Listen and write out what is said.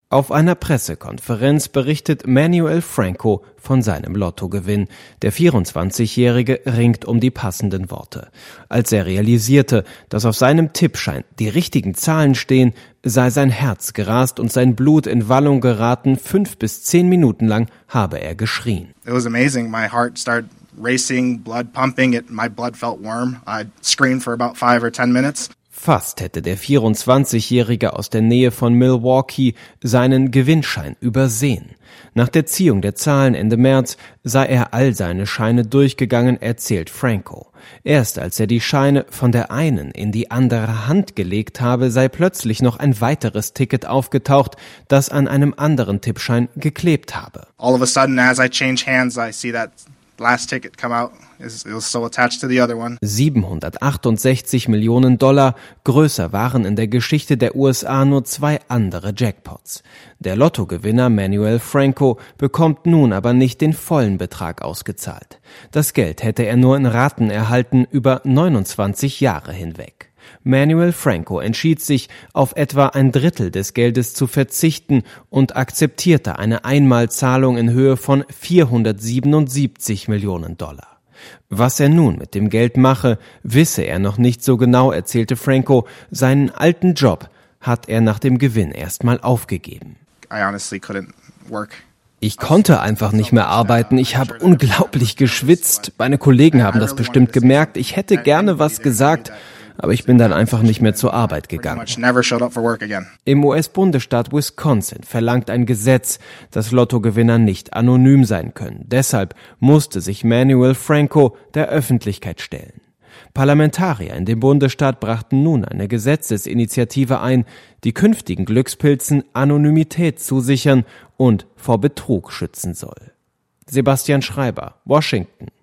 Auf einer Pressekonferenz berichtet Manuel Franco von seinem Lottogewinn. Der 24-Jährige ringt um die passenden Worte. Als er realisierte, dass auf seinem Tippschein die richtigen Zahlen stehen, sei sein Herz gerast und sein Blut in Wallung geraten. 5 bis 10 Minuten lang habe er geschrien. It was amazing. My heart started racing, blood pumping. My blood felt warm. I screamed for about 5 or 10 minutes. Fast hätte der 24-Jährige aus der Nähe von Milwaukee seinen Gewinnschein übersehen. Nach der Ziehung der Zahlen Ende März sei er all seine Scheine durchgegangen, erzählt Franco. Erst als er die Scheine von der einen in die andere Hand gelegt habe, sei plötzlich noch ein weiteres Ticket aufgetaucht, das an einem anderen Tippschein geklebt habe. All of a sudden, as I change hands, I see that last ticket come out. It was still attached to the other one. 768 Millionen $, größer waren in der Geschichte der USA nur 2 andere Jackpots. Der Lottogewinner Manuel Franco bekommt nun aber nicht den vollen Betrag ausgezahlt. Das Geld hätte er nur in Raten erhalten über 29 Jahre hinweg. Manuel Franco entschied sich, auf etwa ein Drittel des Geldes zu verzichten und akzeptierte eine Einmalzahlung in Höhe von 477 Millionen $. Was er nun mit dem Geld mache, wisse er noch nicht so genau, erzählte Franco. Seinen alten Job hat er nach dem Gewinn erstmal aufgegeben. I honestly couldn't work. Ich konnte einfach nicht mehr arbeiten. Ich habe unglaublich geschwitzt. Meine Kollegen haben das bestimmt gemerkt. Ich hätte gerne was gesagt, aber ich bin dann einfach nicht mehr zur Arbeit gegangen. Im US-Bundesstaat Wisconsin verlangt ein Gesetz, dass Lottogewinner nicht anonym sein können. Deshalb musste sich Manuel Franco der Öffentlichkeit stellen. Parlamentarier in dem Bundesstaat brachten nun eine Gesetzesinitiative ein, die künftigen Glückspilzen Anonymität zusichern und vor Betrug schützen soll. Sebastian Schreiber, Washington.